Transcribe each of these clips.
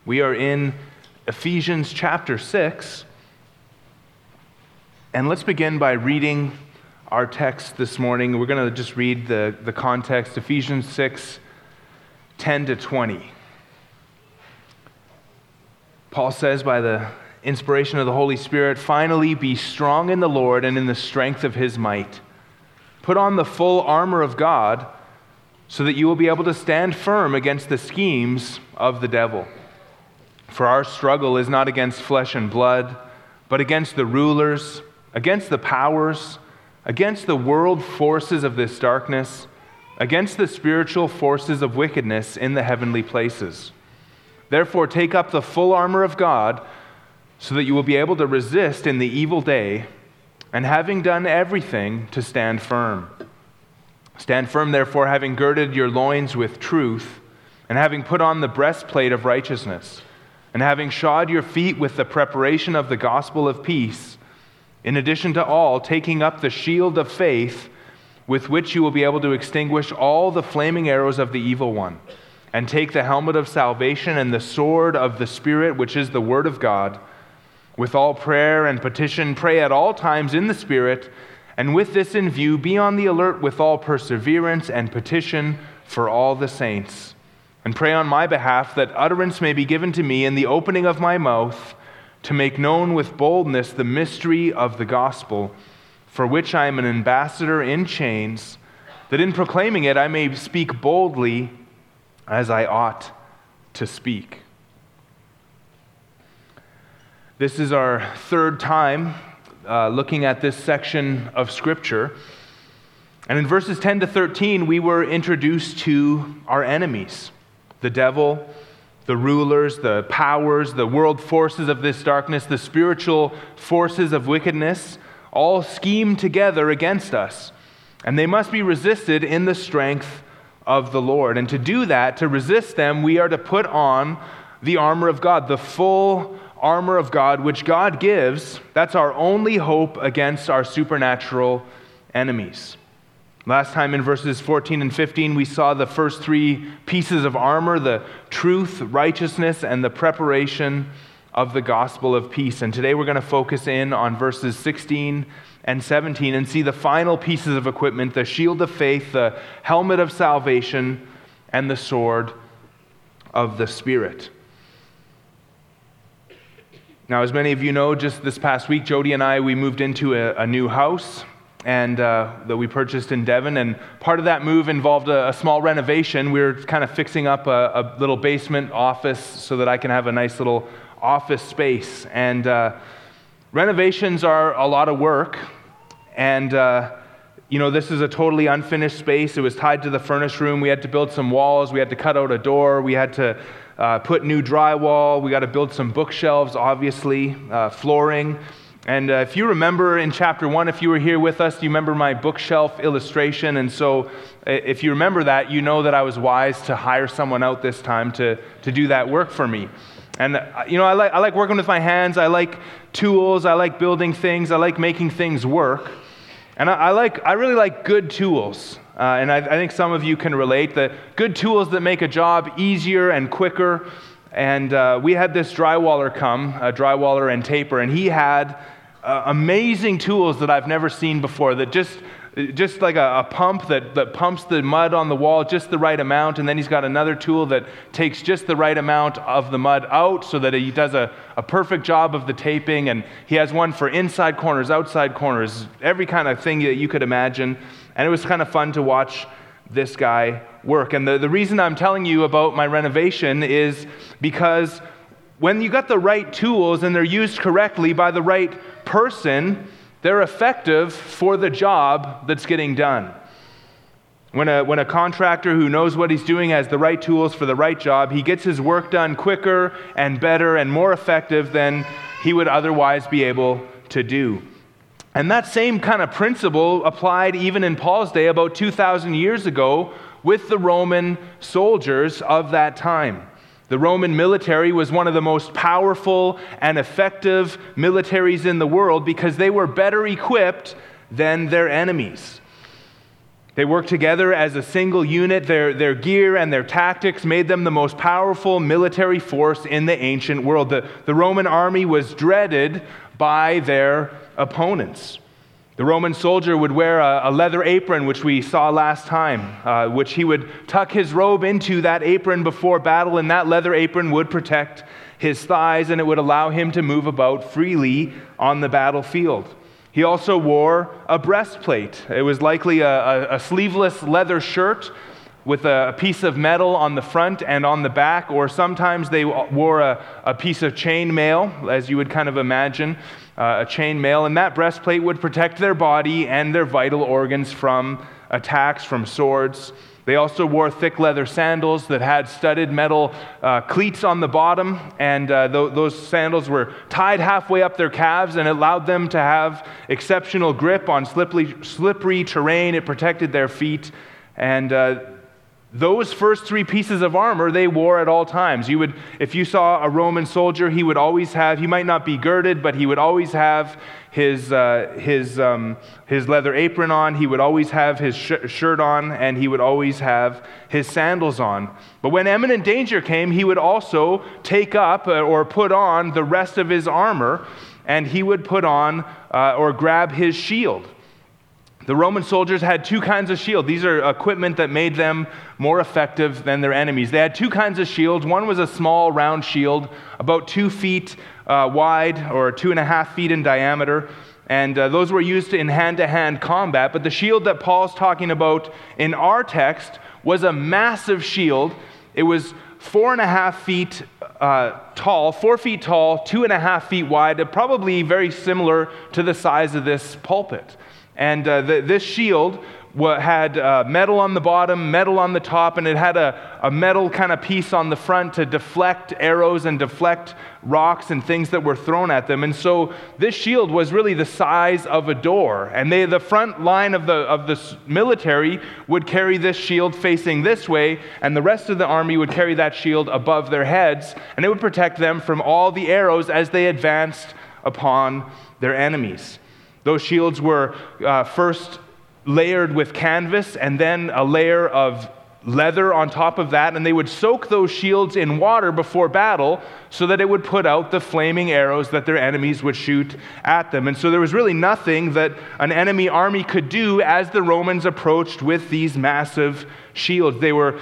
We are in Ephesians chapter 6, and let's begin by reading our text this morning. We're going to just read the context, Ephesians 6, 10 to 20. Paul says, by the inspiration of the Holy Spirit, "Finally, be strong in the Lord and in the strength of his might. Put on the full armor of God so that you will be able to stand firm against the schemes of the devil. For our struggle is not against flesh and blood, but against the rulers, against the powers, against the world forces of this darkness, against the spiritual forces of wickedness in the heavenly places. Therefore, take up the full armor of God so that you will be able to resist in the evil day, and having done everything, to stand firm. Stand firm, therefore, having girded your loins with truth, and having put on the breastplate of righteousness, and having shod your feet with the preparation of the gospel of peace, in addition to all, taking up the shield of faith, with which you will be able to extinguish all the flaming arrows of the evil one, and take the helmet of salvation and the sword of the Spirit, which is the word of God. With all prayer and petition, pray at all times in the Spirit, and with this in view, be on the alert with all perseverance and petition for all the saints. And pray on my behalf that utterance may be given to me in the opening of my mouth, to make known with boldness the mystery of the gospel, for which I am an ambassador in chains, that in proclaiming it I may speak boldly as I ought to speak." This is our third time looking at this section of Scripture. And in verses 10 to 13, we were introduced to our enemies, the devil, the rulers, the powers, the world forces of this darkness, the spiritual forces of wickedness, all scheme together against us. And they must be resisted in the strength of the Lord. And to do that, to resist them, we are to put on the armor of God, the full armor of God, which God gives. That's our only hope against our supernatural enemies. Last time in verses 14 and 15, we saw the first three pieces of armor, the truth, righteousness, and the preparation of the gospel of peace. And today we're going to focus in on verses 16 and 17 and see the final pieces of equipment, the shield of faith, the helmet of salvation, and the sword of the Spirit. Now, as many of you know, just this past week, Jody and I, we moved into a new house and that we purchased in Devon, and part of that move involved a small renovation. We were kind of fixing up a little basement office so that I can have a nice little office space. And renovations are a lot of work, and this is a totally unfinished space. It was tied to the furnace room. We had to build some walls. We had to cut out a door. We had to put new drywall. We got to build some bookshelves, obviously, flooring. And if you remember in chapter 1, if you were here with us, you remember my bookshelf illustration. And so if you remember that, you know that I was wise to hire someone out this time to do that work for me. And I like working with my hands. I like tools. I like building things. I like making things work. And I really like good tools. And I think some of you can relate. The good tools that make a job easier and quicker. And we had this drywaller come, a drywaller and taper, and he had amazing tools that I've never seen before, that just like a pump that pumps the mud on the wall just the right amount, and then he's got another tool that takes just the right amount of the mud out so that he does a perfect job of the taping, and he has one for inside corners, outside corners, every kind of thing that you could imagine. And it was kind of fun to watch this guy work. And the reason I'm telling you about my renovation is because when you got the right tools and they're used correctly by the right person, they're effective for the job that's getting done. When a contractor who knows what he's doing has the right tools for the right job, he gets his work done quicker and better and more effective than he would otherwise be able to do. And that same kind of principle applied even in Paul's day about 2,000 years ago with the Roman soldiers of that time. The Roman military was one of the most powerful and effective militaries in the world because they were better equipped than their enemies. They worked together as a single unit. Their gear and their tactics made them the most powerful military force in the ancient world. The Roman army was dreaded by their opponents. The Roman soldier would wear a leather apron, which we saw last time, which he would tuck his robe into that apron before battle, and that leather apron would protect his thighs, and it would allow him to move about freely on the battlefield. He also wore a breastplate. It was likely a sleeveless leather shirt with a piece of metal on the front and on the back, or sometimes they wore a piece of chain mail, as you would kind of imagine, a chain mail, and that breastplate would protect their body and their vital organs from attacks from swords. They also wore thick leather sandals that had studded metal cleats on the bottom, and those sandals were tied halfway up their calves and allowed them to have exceptional grip on slippery terrain. It protected their feet, and those first three pieces of armor they wore at all times. If you saw a Roman soldier, he might not be girded, but he would always have his leather apron on, he would always have his shirt on, and he would always have his sandals on. But when imminent danger came, he would also take up or put on the rest of his armor, and he would put on or grab his shield. The Roman soldiers had two kinds of shield. These are equipment that made them more effective than their enemies. They had two kinds of shields. One was a small round shield, about 2 feet wide or 2.5 feet in diameter, and those were used in hand-to-hand combat. But the shield that Paul's talking about in our text was a massive shield. It was 4.5 feet tall, 4 feet tall, 2.5 feet wide, probably very similar to the size of this pulpit. And this shield had metal on the bottom, metal on the top, and it had a metal kind of piece on the front to deflect arrows and deflect rocks and things that were thrown at them. And so this shield was really the size of a door. And the front line of the military would carry this shield facing this way, and the rest of the army would carry that shield above their heads, and it would protect them from all the arrows as they advanced upon their enemies. Those shields were first layered with canvas and then a layer of leather on top of that, and they would soak those shields in water before battle so that it would put out the flaming arrows that their enemies would shoot at them. And so there was really nothing that an enemy army could do as the Romans approached with these massive shields.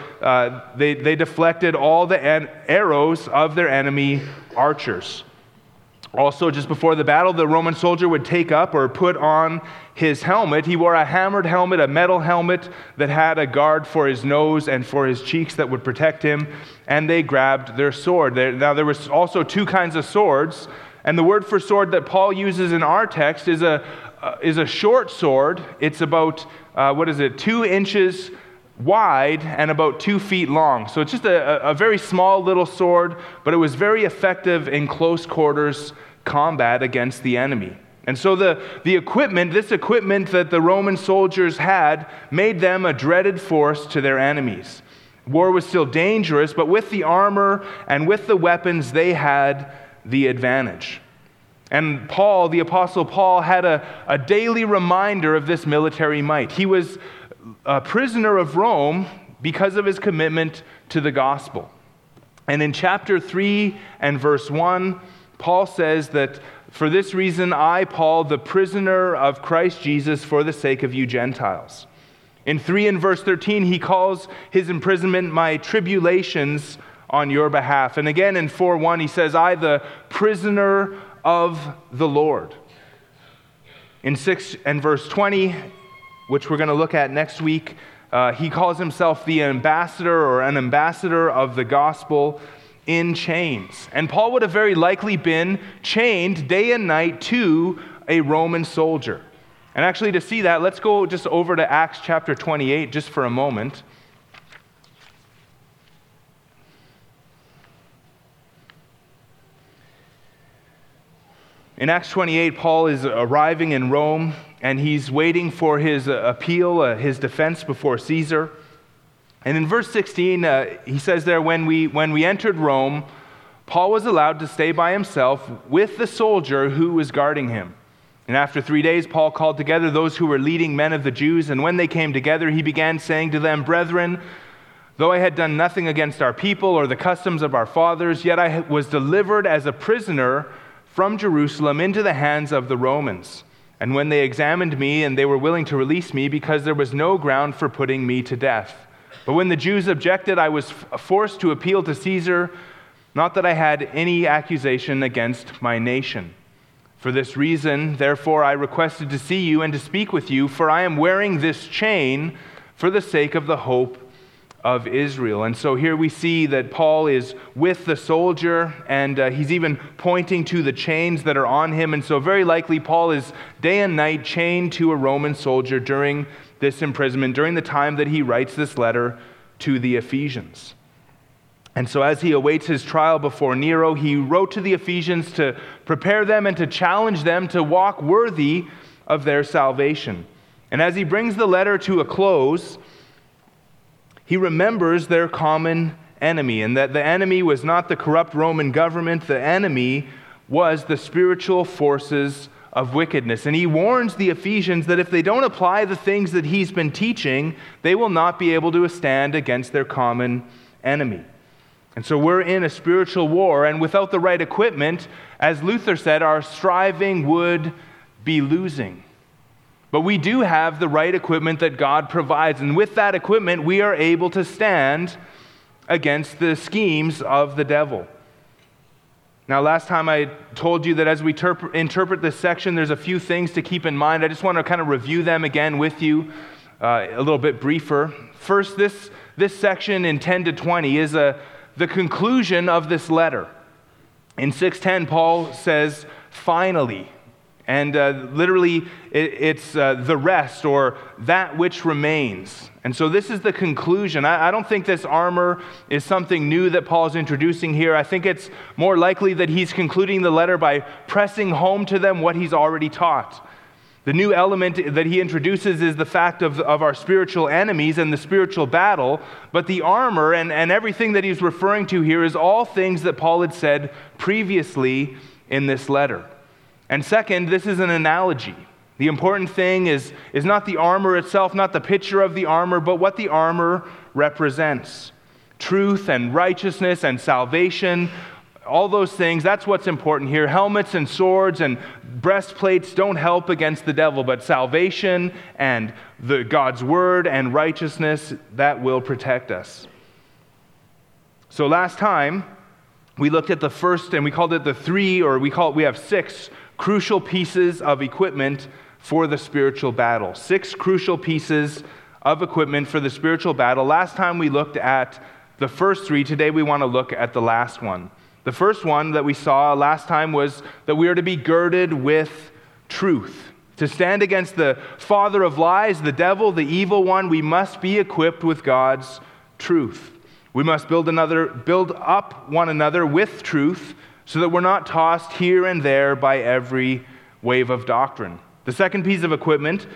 They deflected all the arrows of their enemy archers. Also, just before the battle, the Roman soldier would take up or put on his helmet. He wore a hammered helmet, a metal helmet that had a guard for his nose and for his cheeks that would protect him, and they grabbed their sword. Now, there was also two kinds of swords, and the word for sword that Paul uses in our text is a short sword. It's about, 2 inches wide and about 2 feet long. So it's just a very small little sword, but it was very effective in close quarters combat against the enemy. And so this equipment that the Roman soldiers had made them a dreaded force to their enemies. War was still dangerous, but with the armor and with the weapons, they had the advantage. And Paul, the Apostle Paul, had a daily reminder of this military might. He was a prisoner of Rome because of his commitment to the gospel. And in chapter 3 and verse 1, Paul says that, "For this reason I, Paul, the prisoner of Christ Jesus, for the sake of you Gentiles." In 3 and verse 13, he calls his imprisonment my tribulations on your behalf. And again in 4:1, he says, "I, the prisoner of the Lord." In 6 and verse 20, which we're going to look at next week, he calls himself the ambassador or an ambassador of the gospel in chains. And Paul would have very likely been chained day and night to a Roman soldier. And actually, to see that, let's go just over to Acts chapter 28 just for a moment. In Acts 28, Paul is arriving in Rome, and he's waiting for his appeal, his defense before Caesar. And in verse 16, he says there, when we entered Rome, Paul was allowed to stay by himself with the soldier who was guarding him. And after 3 days, Paul called together those who were leading men of the Jews, and when they came together, he began saying to them, "Brethren, though I had done nothing against our people or the customs of our fathers, yet I was delivered as a prisoner from Jerusalem into the hands of the Romans. And when they examined me, and they were willing to release me, because there was no ground for putting me to death. But when the Jews objected, I was forced to appeal to Caesar, not that I had any accusation against my nation. For this reason, therefore, I requested to see you and to speak with you, for I am wearing this chain for the sake of the hope of Israel." And so here we see that Paul is with the soldier, and he's even pointing to the chains that are on him. And so very likely Paul is day and night chained to a Roman soldier during this imprisonment, during the time that he writes this letter to the Ephesians. And so as he awaits his trial before Nero, he wrote to the Ephesians to prepare them and to challenge them to walk worthy of their salvation. And as he brings the letter to a close, he remembers their common enemy, and that the enemy was not the corrupt Roman government. The enemy was the spiritual forces of wickedness. And he warns the Ephesians that if they don't apply the things that he's been teaching, they will not be able to stand against their common enemy. And so we're in a spiritual war, and without the right equipment, as Luther said, our striving would be losing. But we do have the right equipment that God provides, and with that equipment, we are able to stand against the schemes of the devil. Now, last time I told you that as we interpret this section, there's a few things to keep in mind. I just want to kind of review them again with you a little bit briefer. First, this section in 10 to 20 is the conclusion of this letter. In 6:10, Paul says, "Finally." And literally, it's the rest, or that which remains. And so this is the conclusion. I don't think this armor is something new that Paul's introducing here. I think it's more likely that he's concluding the letter by pressing home to them what he's already taught. The new element that he introduces is the fact of our spiritual enemies and the spiritual battle, but the armor and everything that he's referring to here is all things that Paul had said previously in this letter. And second, this is an analogy. The important thing is not the armor itself, not the picture of the armor, but what the armor represents. Truth and righteousness and salvation, all those things, that's what's important here. Helmets and swords and breastplates don't help against the devil, but salvation and God's word and righteousness, that will protect us. So last time, we looked at the first, and we called it the three, or we have 6 crucial pieces of equipment for the spiritual battle. 6 crucial pieces of equipment for the spiritual battle. Last time we looked at the first 3. Today we want to look at the last one. The first one that we saw last time was that we are to be girded with truth. To stand against the father of lies, the devil, the evil one, we must be equipped with God's truth. We must build up one another with truth so that we're not tossed here and there by every wave of doctrine. The second piece of equipment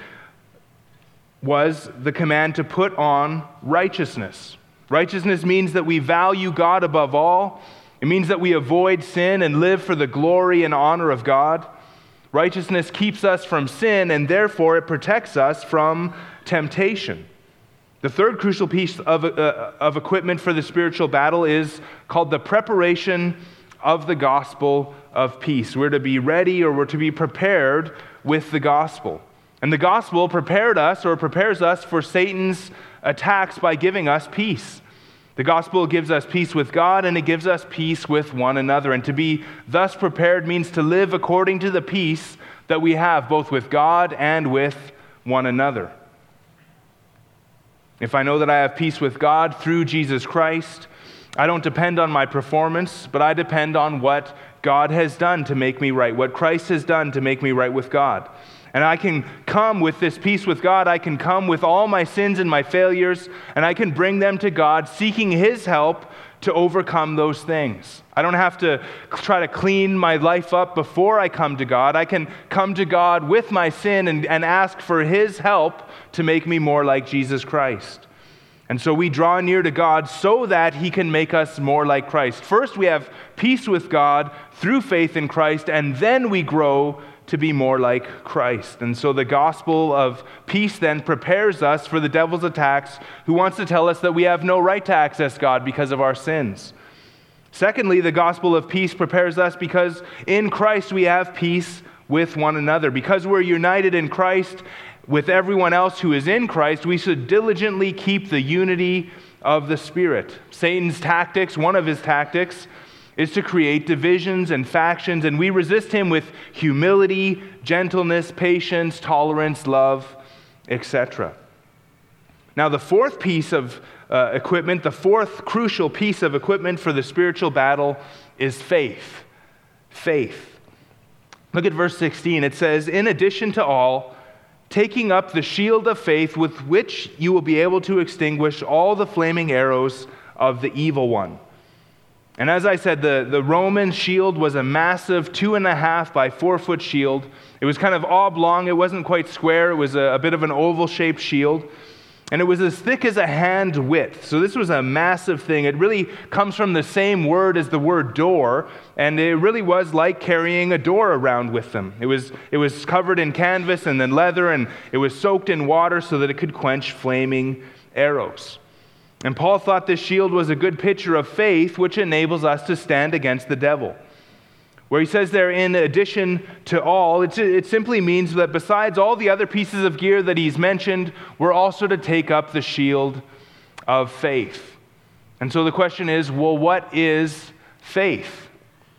was the command to put on righteousness. Righteousness means that we value God above all. It means that we avoid sin and live for the glory and honor of God. Righteousness keeps us from sin, and therefore it protects us from temptation. The third crucial piece of equipment for the spiritual battle is called the preparation of the gospel of peace. We're to be ready, or we're to be prepared with the gospel. And the gospel prepares us for Satan's attacks by giving us peace. The gospel gives us peace with God, and it gives us peace with one another. And to be thus prepared means to live according to the peace that we have both with God and with one another. If I know that I have peace with God through Jesus Christ, I don't depend on my performance, but I depend on what God has done to make me right, what Christ has done to make me right with God. And I can come with this peace with God. I can come with all my sins and my failures, and I can bring them to God, seeking His help to overcome those things. I don't have to try to clean my life up before I come to God. I can come to God with my sin and ask for His help to make me more like Jesus Christ. And so we draw near to God so that He can make us more like Christ. First, we have peace with God through faith in Christ, and then we grow to be more like Christ. And so the gospel of peace then prepares us for the devil's attacks, who wants to tell us that we have no right to access God because of our sins. Secondly, the gospel of peace prepares us because in Christ we have peace with one another. Because we're united in Christ with everyone else who is in Christ, we should diligently keep the unity of the Spirit. Satan's tactics, one of his tactics, is to create divisions and factions, and we resist him with humility, gentleness, patience, tolerance, love, etc. Now, the fourth piece of equipment, the fourth crucial piece of equipment for the spiritual battle is faith. Faith. Look at verse 16. It says, "In addition to all, taking up the shield of faith with which you will be able to extinguish all the flaming arrows of the evil one." And as I said, the Roman shield was a massive 2.5 by 4 foot shield. It was kind of oblong. It wasn't quite square. It was a bit of an oval-shaped shield. And it was as thick as a hand width. So this was a massive thing. It really comes from the same word as the word door, and it really was like carrying a door around with them. It was covered in canvas and then leather, and it was soaked in water so that it could quench flaming arrows. And Paul thought this shield was a good picture of faith, which enables us to stand against the devil. Where he says there, in addition to all, it simply means that besides all the other pieces of gear that he's mentioned, we're also to take up the shield of faith. And so the question is, well, what is faith?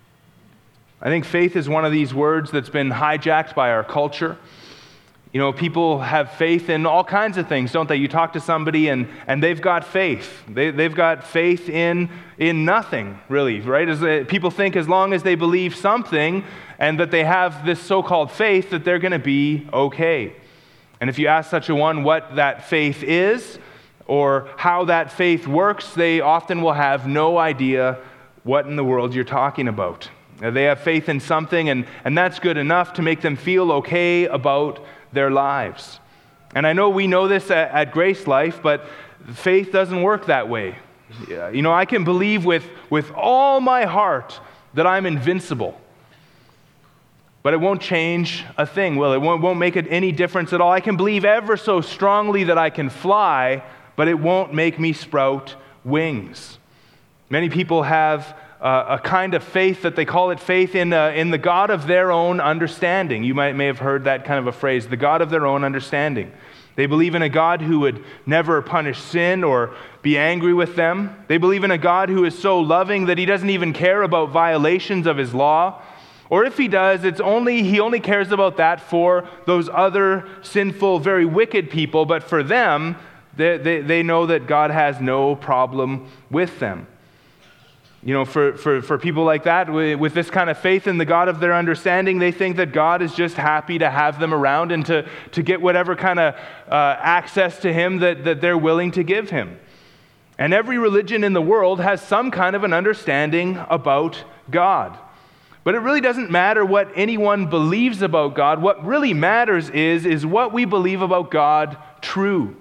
I think faith is one of these words that's been hijacked by our culture. You know, people have faith in all kinds of things, don't they? You talk to somebody and they've got faith. They've got faith in nothing, really, right? People think as long as they believe something and that they have this so-called faith, that they're going to be okay. And if you ask such a one what that faith is or how that faith works, they often will have no idea what in the world you're talking about. They have faith in something, and that's good enough to make them feel okay about their lives. And I know we know this at Grace Life, but faith doesn't work that way. You know, I can believe with all my heart that I'm invincible, but it won't change a thing, will it? Won't make it any difference at all. I can believe ever so strongly that I can fly, but it won't make me sprout wings. Many people have a kind of faith that they call it faith in the God of their own understanding. You may have heard that kind of a phrase, the God of their own understanding. They believe in a God who would never punish sin or be angry with them. They believe in a God who is so loving that he doesn't even care about violations of his law. Or if he does, he only cares about that for those other sinful, very wicked people, but for them, they know that God has no problem with them. You know, for people like that, with this kind of faith in the God of their understanding, they think that God is just happy to have them around and to get whatever kind of access to him that they're willing to give him. And every religion in the world has some kind of an understanding about God. But it really doesn't matter what anyone believes about God. What really matters is what we believe about God true.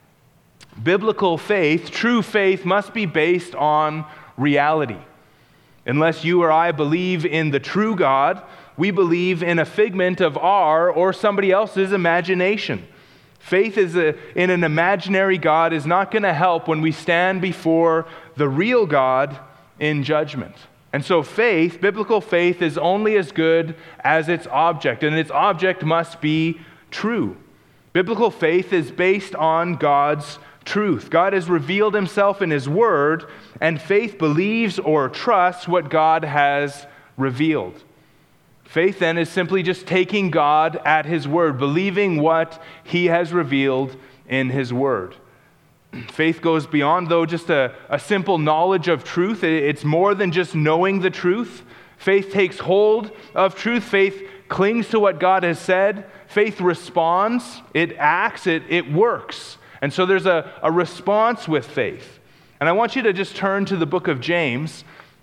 Biblical faith, true faith, must be based on reality. Unless you or I believe in the true God, we believe in a figment of our or somebody else's imagination. Faith in an imaginary God is not going to help when we stand before the real God in judgment. And so faith, biblical faith, is only as good as its object, and its object must be true. Biblical faith is based on God's truth. God has revealed himself in his word, and faith believes or trusts what God has revealed. Faith then is simply just taking God at his word, believing what he has revealed in his word. Faith goes beyond, though, just a simple knowledge of truth. It's more than just knowing the truth. Faith takes hold of truth. Faith clings to what God has said. Faith responds. It acts. It works. And so there's a response with faith. And I want you to just turn to the book of James,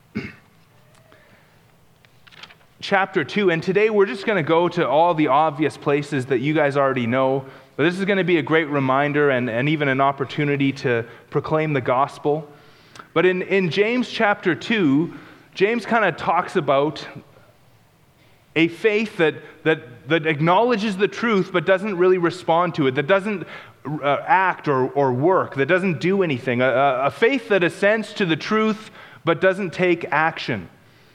chapter 2. And today we're just going to go to all the obvious places that you guys already know. But this is going to be a great reminder and even an opportunity to proclaim the gospel. But in James chapter 2, James kind of talks about A faith that acknowledges the truth but doesn't really respond to it, that doesn't act or work, that doesn't do anything. A faith that assents to the truth but doesn't take action.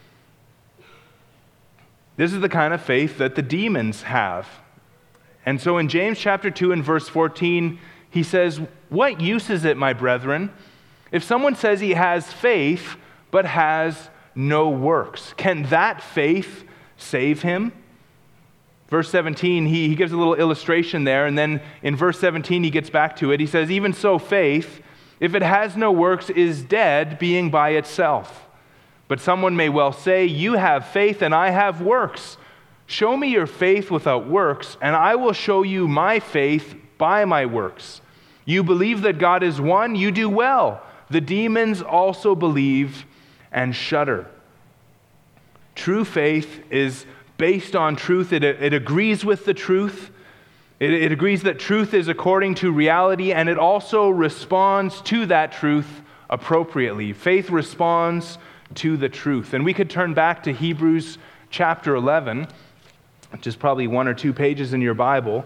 This is the kind of faith that the demons have. And so in James chapter 2 and verse 14, he says, "What use is it, my brethren, if someone says he has faith but has no works? Can that faith save him?" Verse 17, he gives a little illustration there, and then in verse 17 he gets back to it. He says, "Even so faith, if it has no works, is dead, being by itself. But someone may well say, 'You have faith and I have works. Show me your faith without works, and I will show you my faith by my works. You believe that God is one, you do well. The demons also believe and shudder." True faith is based on truth. It agrees with the truth. It agrees that truth is according to reality, and it also responds to that truth appropriately. Faith responds to the truth. And we could turn back to Hebrews chapter 11, which is probably 1 or 2 pages in your Bible.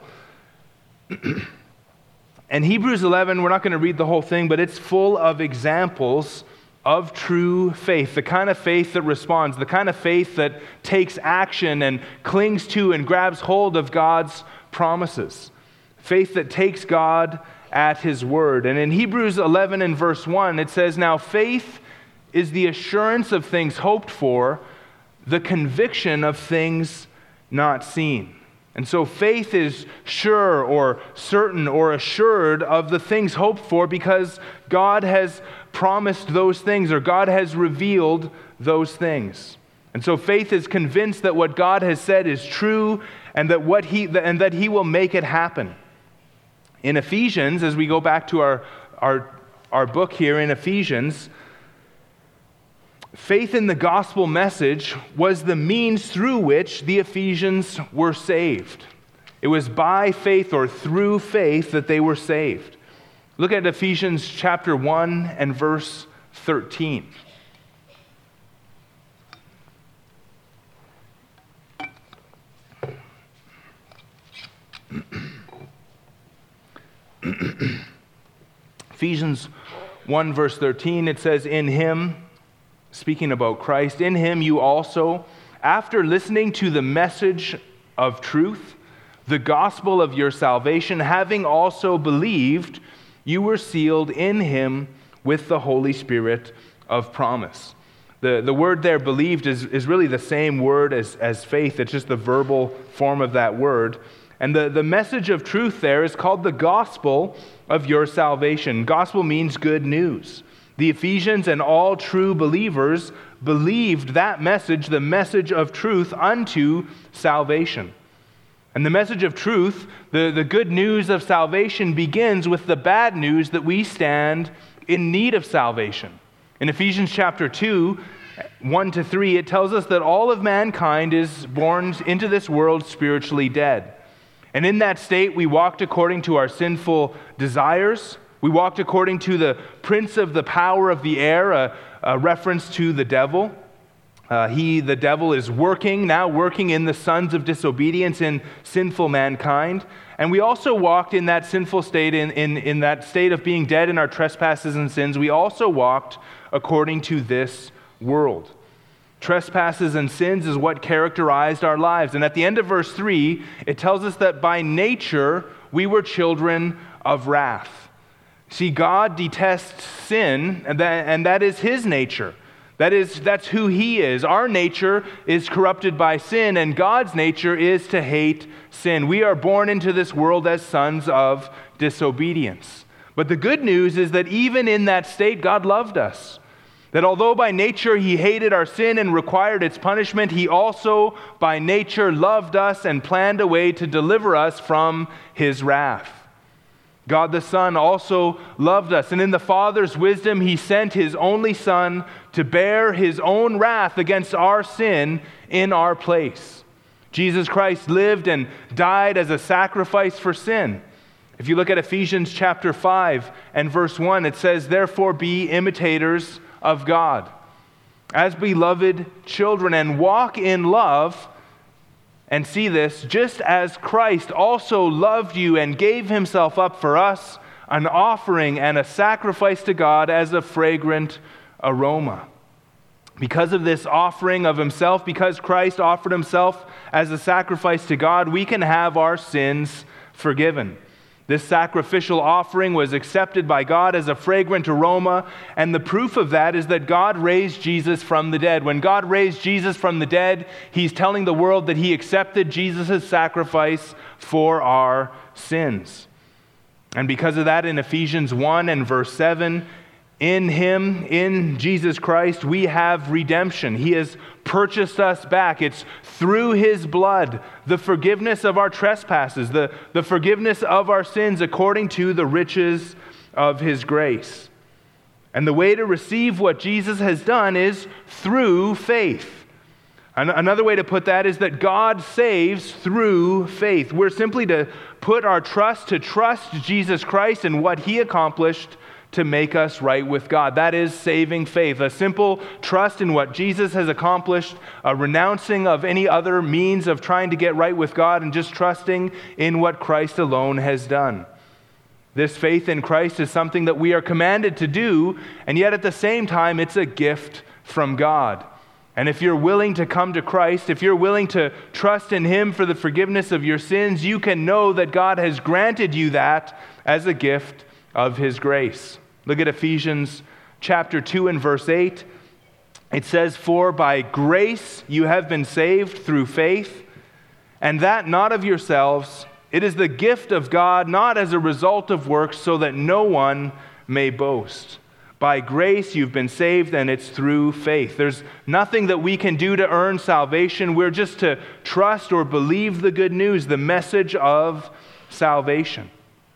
And Hebrews 11, we're not going to read the whole thing, but it's full of examples of true faith, the kind of faith that responds, the kind of faith that takes action and clings to and grabs hold of God's promises. Faith that takes God at His word. And in Hebrews 11 and verse 1, it says, "Now faith is the assurance of things hoped for, the conviction of things not seen." And so faith is sure or certain or assured of the things hoped for because God has promised those things, or God has revealed those things. And so faith is convinced that what God has said is true and that He will make it happen. In Ephesians, as we go back to our book here in Ephesians, faith in the gospel message was the means through which the Ephesians were saved. It was by faith or through faith that they were saved. Look at Ephesians chapter 1 and verse 13. Ephesians 1 verse 13, it says, "In Him," speaking about Christ, "in Him you also, after listening to the message of truth, the gospel of your salvation, having also believed, you were sealed in Him with the Holy Spirit of promise." The word there, believed, is really the same word as faith. It's just the verbal form of that word. And the message of truth there is called the gospel of your salvation. Gospel means good news. The Ephesians and all true believers believed that message, the message of truth, unto salvation. And the message of truth, the good news of salvation, begins with the bad news that we stand in need of salvation. In Ephesians chapter 2, 1-3, it tells us that all of mankind is born into this world spiritually dead. And in that state, we walked according to our sinful desires. We walked according to the prince of the power of the air, a reference to the devil. The devil, is working in the sons of disobedience in sinful mankind. And we also walked in that sinful state, in that state of being dead in our trespasses and sins. We also walked according to this world. Trespasses and sins is what characterized our lives. And at the end of verse 3, it tells us that by nature we were children of wrath. See, God detests sin, and that is His nature. That's who He is. Our nature is corrupted by sin, and God's nature is to hate sin. We are born into this world as sons of disobedience. But the good news is that even in that state, God loved us. That although by nature He hated our sin and required its punishment, He also by nature loved us and planned a way to deliver us from His wrath. God the Son also loved us, and in the Father's wisdom, He sent His only Son to bear His own wrath against our sin in our place. Jesus Christ lived and died as a sacrifice for sin. If you look at Ephesians chapter 5 and verse 1, it says, "Therefore be imitators of God, as beloved children, and walk in love, And see this, just as Christ also loved you and gave himself up for us, an offering and a sacrifice to God as a fragrant aroma. Because of this offering of himself, because Christ offered himself as a sacrifice to God, we can have our sins forgiven. This sacrificial offering was accepted by God as a fragrant aroma, and the proof of that is that God raised Jesus from the dead. When God raised Jesus from the dead, he's telling the world that he accepted Jesus' sacrifice for our sins. And because of that, in Ephesians 1 and verse 7, in him, in Jesus Christ, we have redemption. He has purchased us back. It's through his blood, the forgiveness of our trespasses, the forgiveness of our sins according to the riches of his grace. And the way to receive what Jesus has done is through faith. Another way to put that is that God saves through faith. We're simply to put our trust Jesus Christ and what he accomplished to make us right with God. That is saving faith, a simple trust in what Jesus has accomplished, a renouncing of any other means of trying to get right with God, and just trusting in what Christ alone has done. This faith in Christ is something that we are commanded to do, and yet at the same time, it's a gift from God. And if you're willing to come to Christ, if you're willing to trust in him for the forgiveness of your sins, you can know that God has granted you that as a gift of his grace. Look at Ephesians chapter 2 and verse 8. It says, "For by grace you have been saved through faith, and that not of yourselves. It is the gift of God, not as a result of works, so that no one may boast." By grace you've been saved, and it's through faith. There's nothing that we can do to earn salvation. We're just to trust or believe the good news, the message of salvation.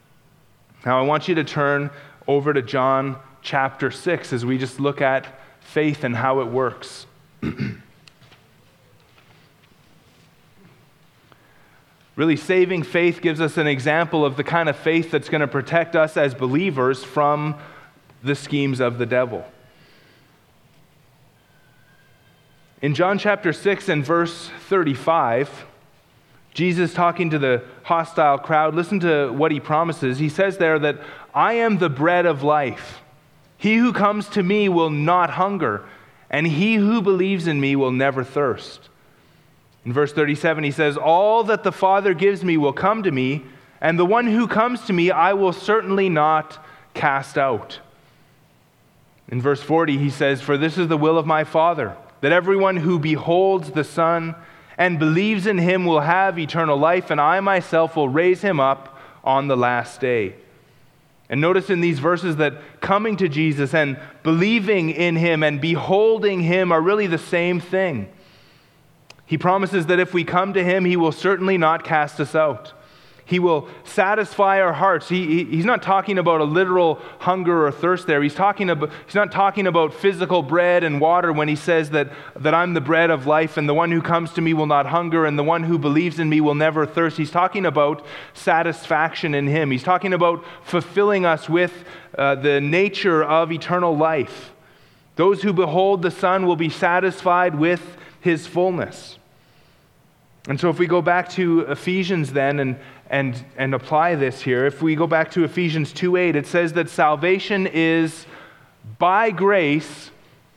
Now I want you to turn over to John chapter 6 as we just look at faith and how it works. Really, saving faith gives us an example of the kind of faith that's going to protect us as believers from the schemes of the devil. In John chapter 6 and verse 35, Jesus talking to the hostile crowd, listen to what he promises. He says there that, "I am the bread of life. He who comes to me will not hunger, and he who believes in me will never thirst." In verse 37, he says, "All that the Father gives me will come to me, and the one who comes to me I will certainly not cast out." In verse 40, he says, "For this is the will of my Father, that everyone who beholds the Son and believes in him will have eternal life, and I myself will raise him up on the last day." And notice in these verses that coming to Jesus and believing in him and beholding him are really the same thing. He promises that if we come to him, he will certainly not cast us out. He will satisfy our hearts. He's not talking about a literal hunger or thirst there. He's not talking about physical bread and water when he says that I'm the bread of life and the one who comes to me will not hunger and the one who believes in me will never thirst. He's talking about satisfaction in him. He's talking about fulfilling us with the nature of eternal life. Those who behold the Son will be satisfied with his fullness. And so if we go back to Ephesians then and apply this here, if we go back to Ephesians 2:8, it says that salvation is by grace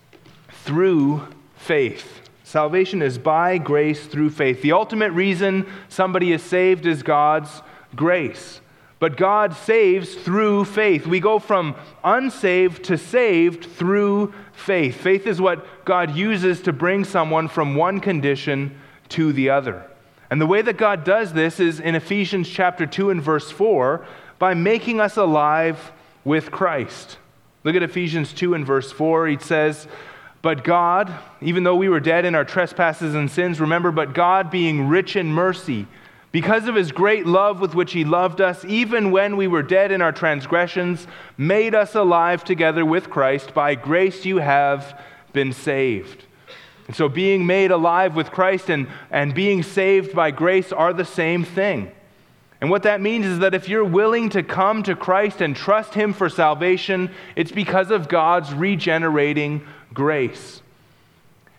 through faith. Salvation is by grace through faith. The ultimate reason somebody is saved is God's grace. But God saves through faith. We go from unsaved to saved through faith. Faith is what God uses to bring someone from one condition to the other. And the way that God does this is in Ephesians chapter 2 and verse 4, by making us alive with Christ. Look at Ephesians 2 and verse 4. It says, "But God, even though we were dead in our trespasses and sins, remember, but God being rich in mercy, because of his great love with which he loved us, even when we were dead in our transgressions, made us alive together with Christ. By grace you have been saved." And so being made alive with Christ and being saved by grace are the same thing. And what that means is that if you're willing to come to Christ and trust him for salvation, it's because of God's regenerating grace.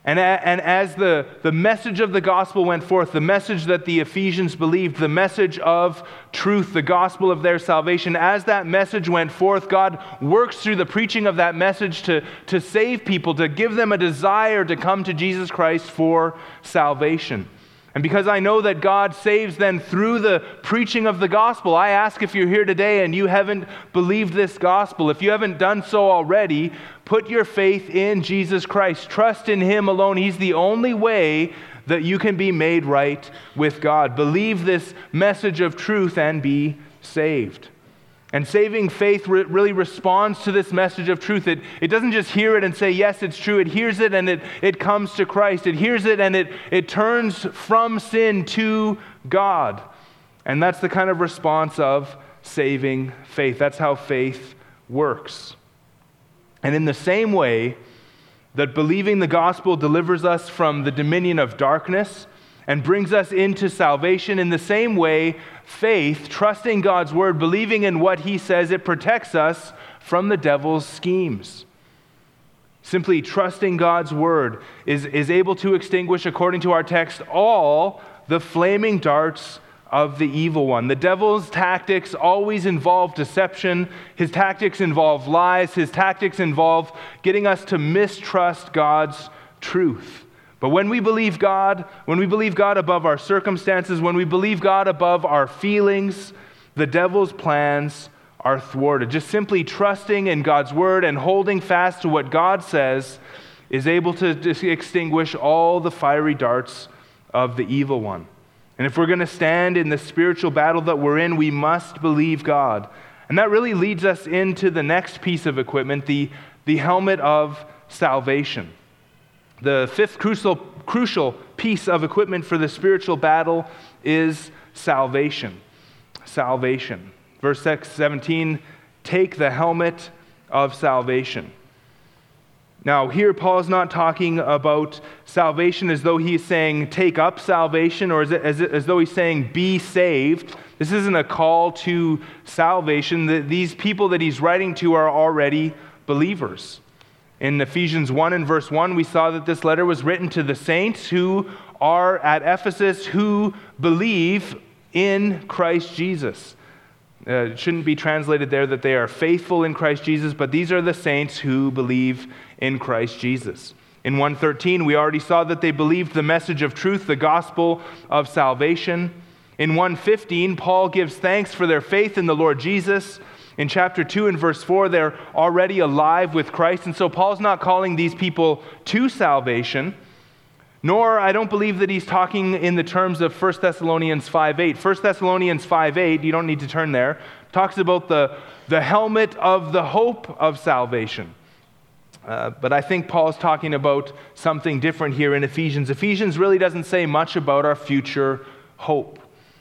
And as the message of the gospel went forth, the message that the Ephesians believed, the message of truth, the gospel of their salvation, as that message went forth, God works through the preaching of that message to save people, to give them a desire to come to Jesus Christ for salvation. And because I know that God saves then through the preaching of the gospel, I ask if you're here today and you haven't believed this gospel, if you haven't done so already, put your faith in Jesus Christ. Trust in Him alone. He's the only way that you can be made right with God. Believe this message of truth and be saved. And saving faith really responds to this message of truth. It doesn't just hear it and say, yes, it's true. It hears it and it comes to Christ. It hears it and it turns from sin to God. And that's the kind of response of saving faith. That's how faith works. And in the same way that believing the gospel delivers us from the dominion of darkness and brings us into salvation, in the same way, faith, trusting God's word, believing in what He says, it protects us from the devil's schemes. Simply trusting God's word is able to extinguish, according to our text, all the flaming darts of the evil one. The devil's tactics always involve deception. His tactics involve lies. His tactics involve getting us to mistrust God's truth. But when we believe God above our circumstances, when we believe God above our feelings, the devil's plans are thwarted. Just simply trusting in God's word and holding fast to what God says is able to extinguish all the fiery darts of the evil one. And if we're going to stand in the spiritual battle that we're in, we must believe God. And that really leads us into the next piece of equipment, the helmet of salvation. The fifth crucial piece of equipment for the spiritual battle is salvation. Salvation. Verse 17, take the helmet of salvation. Now, here Paul's not talking about salvation as though he's saying take up salvation, or as though he's saying be saved. This isn't a call to salvation. These people that he's writing to are already believers. In Ephesians 1 and verse 1, we saw that this letter was written to the saints who are at Ephesus who believe in Christ Jesus. It shouldn't be translated there that they are faithful in Christ Jesus, but these are the saints who believe in Christ Jesus. In 1:13, we already saw that they believed the message of truth, the gospel of salvation. In 1:15, Paul gives thanks for their faith in the Lord Jesus. In chapter 2 and verse 4, they're already alive with Christ. And so Paul's not calling these people to salvation, nor I don't believe that he's talking in the terms of 1 Thessalonians 5:8. 1 Thessalonians 5:8, you don't need to turn there, talks about the helmet of the hope of salvation. But I think Paul's talking about something different here in Ephesians. Ephesians really doesn't say much about our future hope.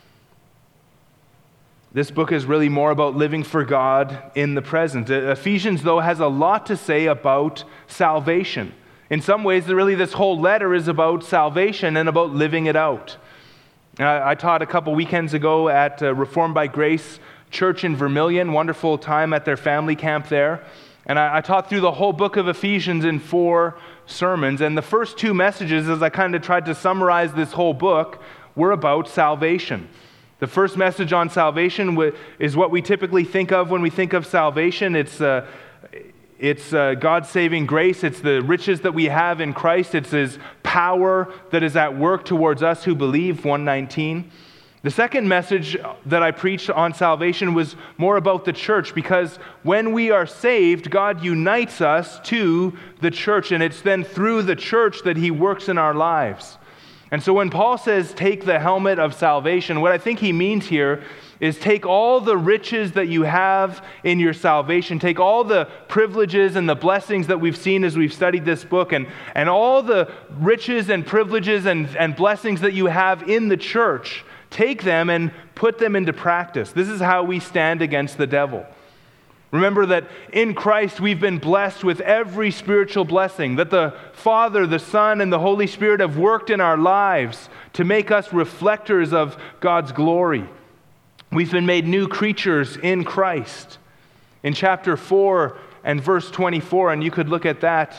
This book is really more about living for God in the present. Ephesians, though, has a lot to say about salvation. In some ways, really, this whole letter is about salvation and about living it out. I taught a couple weekends ago at Reformed by Grace Church in Vermilion, wonderful time at their family camp there. And I taught through the whole book of Ephesians in 4 sermons. And the first 2 messages, as I kind of tried to summarize this whole book, were about salvation. The first message on salvation is what we typically think of when we think of salvation. It's God's saving grace. It's the riches that we have in Christ. It's His power that is at work towards us who believe, 1:19. The second message that I preached on salvation was more about the church, because when we are saved, God unites us to the church, and it's then through the church that He works in our lives. And so when Paul says, take the helmet of salvation, what I think he means here is take all the riches that you have in your salvation, take all the privileges and the blessings that we've seen as we've studied this book, and all the riches and privileges and blessings that you have in the church, take them and put them into practice. This is how we stand against the devil. Remember that in Christ we've been blessed with every spiritual blessing, that the Father, the Son, and the Holy Spirit have worked in our lives to make us reflectors of God's glory. We've been made new creatures in Christ. In chapter 4 and verse 24, and you could look at that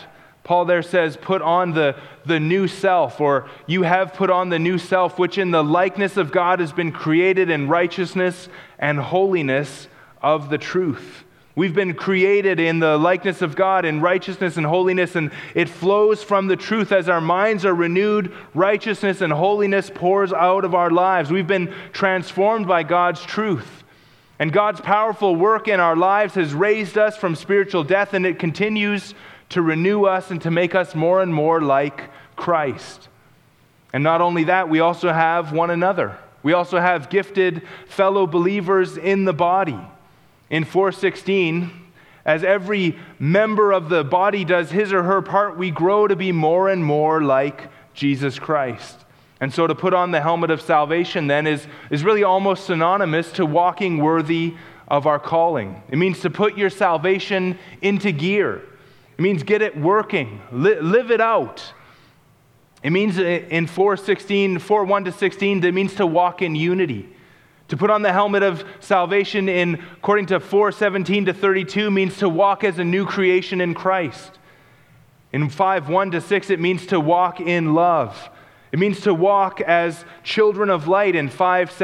Paul there says, put on the new self, or you have put on the new self, which in the likeness of God has been created in righteousness and holiness of the truth. We've been created in the likeness of God in righteousness and holiness, and it flows from the truth. As our minds are renewed, righteousness and holiness pours out of our lives. We've been transformed by God's truth. And God's powerful work in our lives has raised us from spiritual death, and it continues to renew us and to make us more and more like Christ. And not only that, we also have one another. We also have gifted fellow believers in the body. In 4:16, as every member of the body does his or her part, we grow to be more and more like Jesus Christ. And so to put on the helmet of salvation then is really almost synonymous to walking worthy of our calling. It means to put your salvation into gear. It means get it working, live it out. It means in 4:1-16, it means to walk in unity. To put on the helmet of salvation according to 4:17-32 means to walk as a new creation in Christ. In 5:1-6, it means to walk in love. It means to walk as children of light in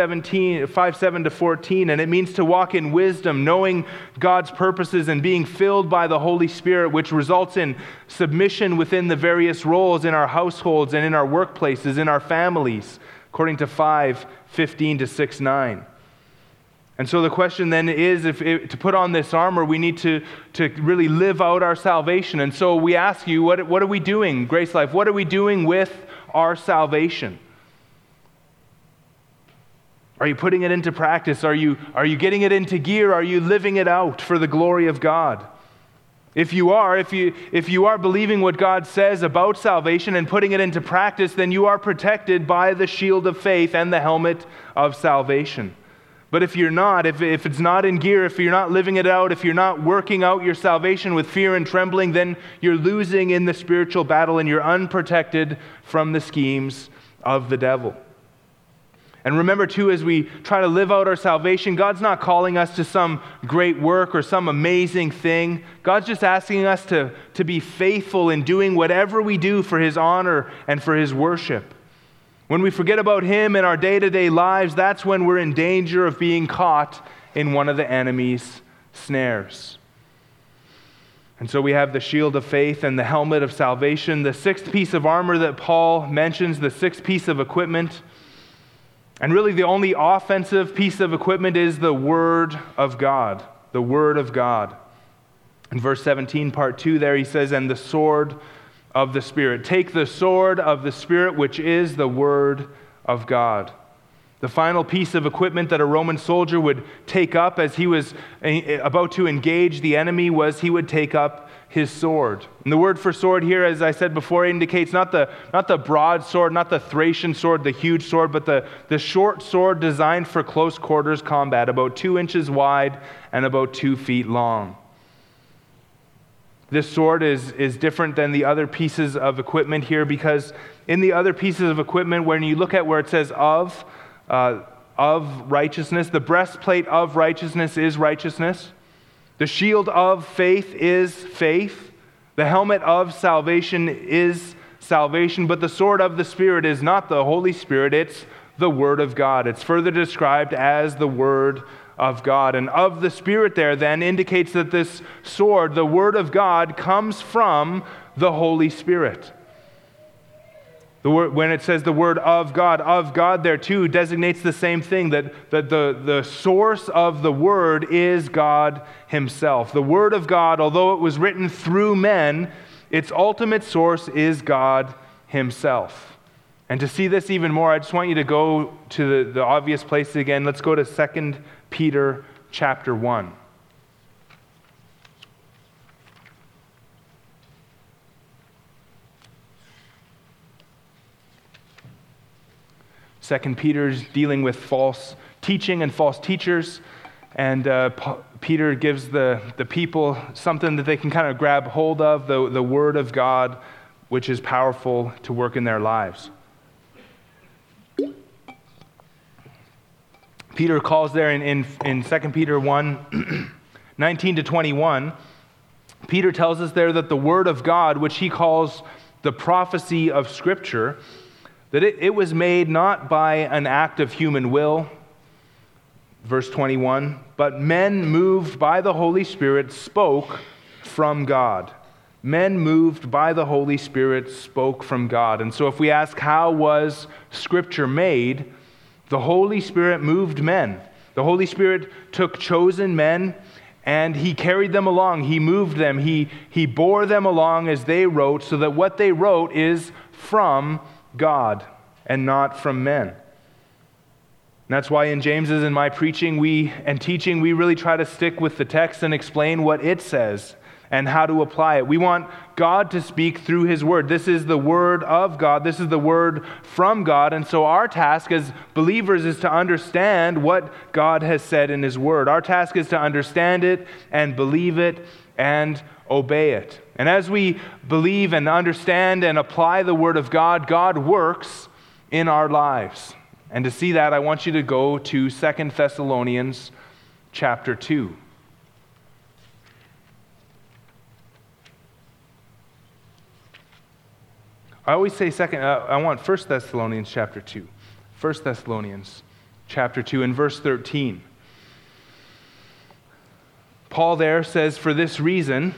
5:7-14, and it means to walk in wisdom, knowing God's purposes and being filled by the Holy Spirit, which results in submission within the various roles in our households and in our workplaces, in our families, according to 5:15-6:9. And so the question then is, to put on this armor, we need to really live out our salvation. And so we ask you, what are we doing, Grace Life? What are we doing with our salvation? Are you putting it into practice? Are you getting it into gear? Are you living it out for the glory of God? If you are believing what God says about salvation and putting it into practice, then you are protected by the shield of faith and the helmet of salvation. But if you're not, if it's not in gear, if you're not living it out, if you're not working out your salvation with fear and trembling, then you're losing in the spiritual battle and you're unprotected from the schemes of the devil. And remember too, as we try to live out our salvation, God's not calling us to some great work or some amazing thing. God's just asking us to be faithful in doing whatever we do for His honor and for His worship. When we forget about Him in our day-to-day lives, that's when we're in danger of being caught in one of the enemy's snares. And so we have the shield of faith and the helmet of salvation, the sixth piece of armor that Paul mentions, the sixth piece of equipment. And really the only offensive piece of equipment is the Word of God, the Word of God. In verse 17, part 2 there, he says, and the sword of the Spirit. Take the sword of the Spirit, which is the Word of God. The final piece of equipment that a Roman soldier would take up as he was about to engage the enemy was he would take up his sword. And the word for sword here, as I said before, indicates not the broad sword, not the Thracian sword, the huge sword, but the short sword designed for close quarters combat, about 2 inches wide and about 2 feet long. This sword is different than the other pieces of equipment here, because in the other pieces of equipment, when you look at where it says of righteousness, the breastplate of righteousness is righteousness. The shield of faith is faith. The helmet of salvation is salvation. But the sword of the Spirit is not the Holy Spirit, it's the Word of God. It's further described as the Word of God. And of the Spirit there then indicates that this sword, the Word of God, comes from the Holy Spirit. When it says the Word of God there too designates the same thing, that the source of the Word is God Himself. The Word of God, although it was written through men, its ultimate source is God Himself. And to see this even more, I just want you to go to the obvious place again. Let's go to 2 Peter chapter 1. Second Peter's dealing with false teaching and false teachers, and Peter gives the people something that they can kind of grab hold of, the Word of God, which is powerful to work in their lives. Peter calls there in 2 Peter 1, 19-21, Peter tells us there that the Word of God, which he calls the prophecy of Scripture, that it was made not by an act of human will, verse 21, but men moved by the Holy Spirit spoke from God. Men moved by the Holy Spirit spoke from God. And so if we ask, how was Scripture made? The Holy Spirit moved men. The Holy Spirit took chosen men and he carried them along. He moved them. He bore them along as they wrote, so that what they wrote is from God and not from men. And that's why in James's and my preaching and teaching, we really try to stick with the text and explain what it says and how to apply it. We want God to speak through His Word. This is the Word of God. This is the Word from God. And so our task as believers is to understand what God has said in His Word. Our task is to understand it and believe it and obey it. And as we believe and understand and apply the Word of God, God works in our lives. And to see that, I want you to go to 2 Thessalonians chapter 2. I always say I want 1 Thessalonians chapter 2. 1 Thessalonians chapter 2 and verse 13. Paul there says, "For this reason,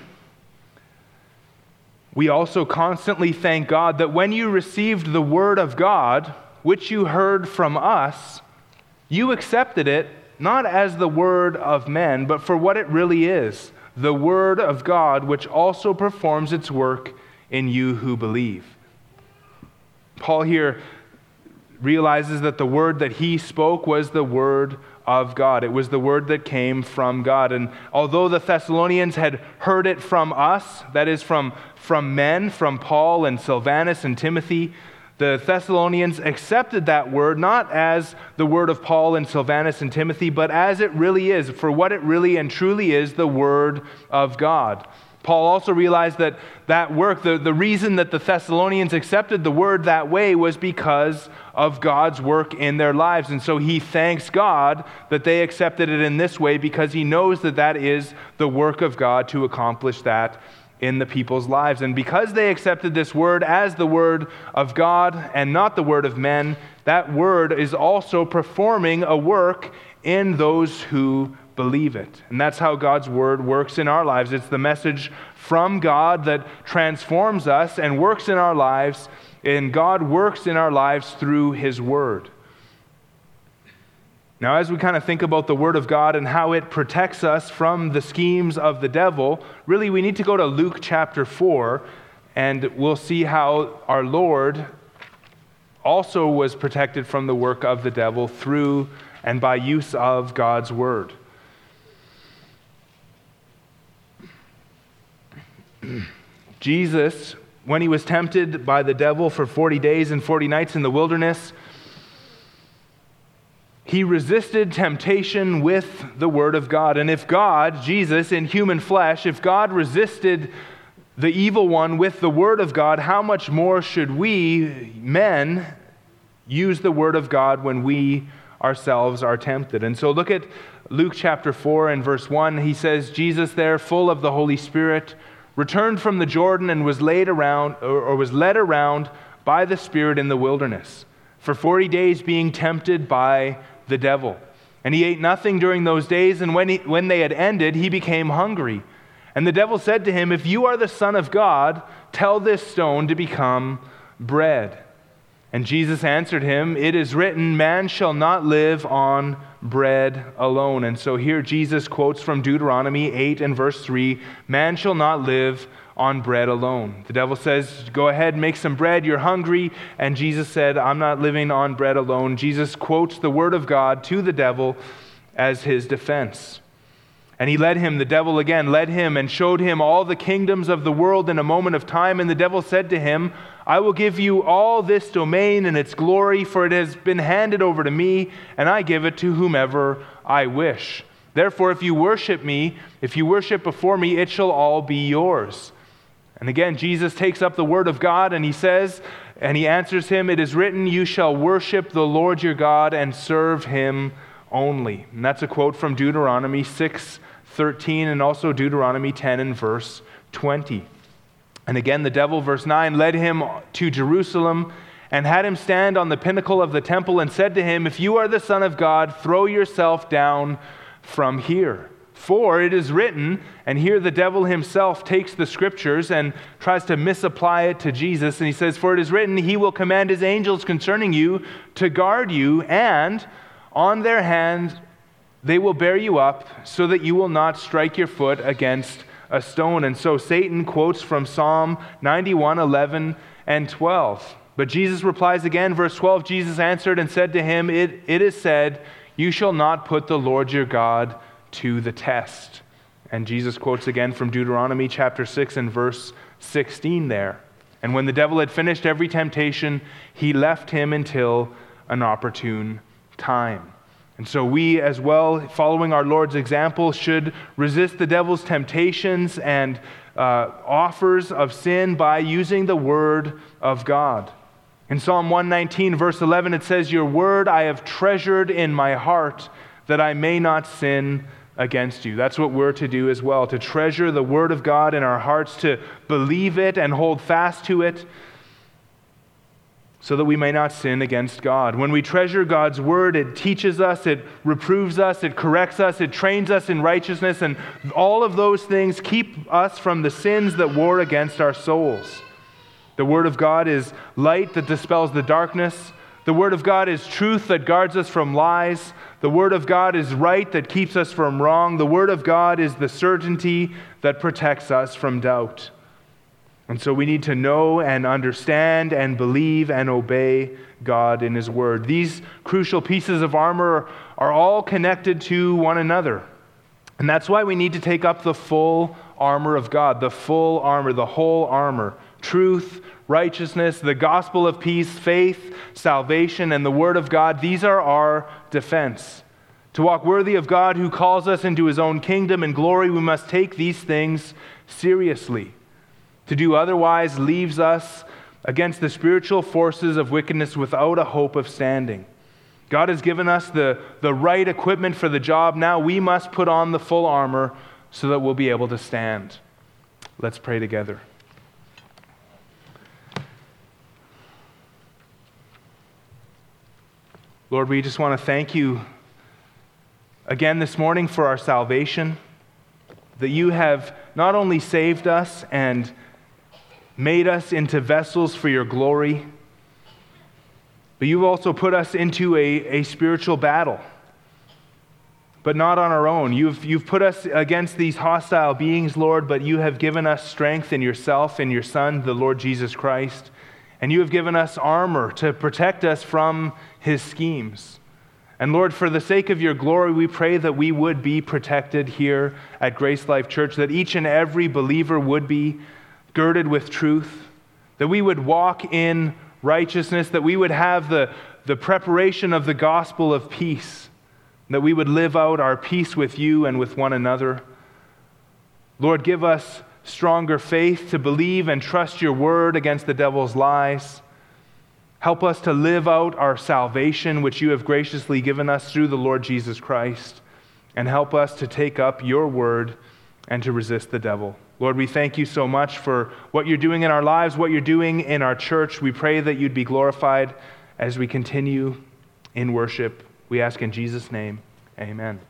we also constantly thank God that when you received the word of God, which you heard from us, you accepted it not as the word of men, but for what it really is, the word of God, which also performs its work in you who believe." Paul here realizes that the word that he spoke was the word of God. It was the word that came from God. And although the Thessalonians had heard it from us, that is from men, from Paul and Silvanus and Timothy, the Thessalonians accepted that word not as the word of Paul and Silvanus and Timothy, but as it really is, for what it really and truly is, the word of God. Paul also realized that work, the reason that the Thessalonians accepted the word that way was because of God's work in their lives. And so he thanks God that they accepted it in this way, because he knows that that is the work of God to accomplish that in the people's lives. And because they accepted this word as the word of God and not the word of men, that word is also performing a work in those who believe it. And that's how God's word works in our lives. It's the message from God that transforms us and works in our lives, and God works in our lives through His word. Now, as we kind of think about the word of God and how it protects us from the schemes of the devil, really we need to go to Luke chapter 4, and we'll see how our Lord also was protected from the work of the devil through and by use of God's word. Jesus, when he was tempted by the devil for 40 days and 40 nights in the wilderness, he resisted temptation with the word of God. And if God, Jesus in human flesh, if God resisted the evil one with the word of God, how much more should we, men, use the word of God when we ourselves are tempted? And so look at Luke chapter 4 and verse 1. He says, Jesus there, full of the Holy Spirit, returned from the Jordan and was led around by the Spirit in the wilderness for 40 days, being tempted by the devil. And he ate nothing during those days, and when they had ended, he became hungry. And the devil said to him, "If you are the Son of God, tell this stone to become bread." And Jesus answered him, "It is written, man shall not live on bread alone." And so here Jesus quotes from Deuteronomy 8 and verse 3, man shall not live on bread alone. The devil says, go ahead, make some bread, you're hungry. And Jesus said, I'm not living on bread alone. Jesus quotes the word of God to the devil as his defense. And he led him, the devil again, led him and showed him all the kingdoms of the world in a moment of time. And the devil said to him, I will give you all this domain and its glory, for it has been handed over to me, and I give it to whomever I wish. Therefore, if you worship me, if you worship before me, it shall all be yours. And again, Jesus takes up the word of God and he says, and he answers him, it is written, you shall worship the Lord your God and serve him only. And that's a quote from Deuteronomy 6:13. 13, and also Deuteronomy 10 and verse 20. And again, the devil, verse 9, led him to Jerusalem and had him stand on the pinnacle of the temple and said to him, "If you are the Son of God, throw yourself down from here. For it is written," and here the devil himself takes the scriptures and tries to misapply it to Jesus, and he says, "For it is written, he will command his angels concerning you to guard you, and on their hand they will bear you up, so that you will not strike your foot against a stone." And so Satan quotes from Psalm 91, 11, and 12. But Jesus replies again, verse 12, Jesus answered and said to him, It is said, you shall not put the Lord your God to the test. And Jesus quotes again from Deuteronomy chapter 6 and verse 16 there. And when the devil had finished every temptation, he left him until an opportune time. And so we as well, following our Lord's example, should resist the devil's temptations and offers of sin by using the word of God. In Psalm 119, verse 11, it says, "Your word I have treasured in my heart, that I may not sin against you." That's what we're to do as well, to treasure the word of God in our hearts, to believe it and hold fast to it, so that we may not sin against God. When we treasure God's word, it teaches us, it reproves us, it corrects us, it trains us in righteousness, and all of those things keep us from the sins that war against our souls. The word of God is light that dispels the darkness. The word of God is truth that guards us from lies. The word of God is right that keeps us from wrong. The word of God is the certainty that protects us from doubt. And so we need to know and understand and believe and obey God in his word. These crucial pieces of armor are all connected to one another. And that's why we need to take up the full armor of God, the full armor, the whole armor. Truth, righteousness, the gospel of peace, faith, salvation, and the word of God. These are our defense. To walk worthy of God who calls us into his own kingdom and glory, we must take these things seriously. To do otherwise leaves us against the spiritual forces of wickedness without a hope of standing. God has given us the right equipment for the job. Now we must put on the full armor so that we'll be able to stand. Let's pray together. Lord, we just want to thank you again this morning for our salvation, that you have not only saved us and made us into vessels for your glory, but you've also put us into a spiritual battle, but not on our own. You've put us against these hostile beings, Lord, but you have given us strength in yourself and your Son, the Lord Jesus Christ. And you have given us armor to protect us from his schemes. And Lord, for the sake of your glory, we pray that we would be protected here at Grace Life Church, that each and every believer would be girded with truth, that we would walk in righteousness, that we would have the preparation of the gospel of peace, that we would live out our peace with you and with one another. Lord, give us stronger faith to believe and trust your word against the devil's lies. Help us to live out our salvation, which you have graciously given us through the Lord Jesus Christ. And help us to take up your word and to resist the devil. Lord, we thank you so much for what you're doing in our lives, what you're doing in our church. We pray that you'd be glorified as we continue in worship. We ask in Jesus' name, amen.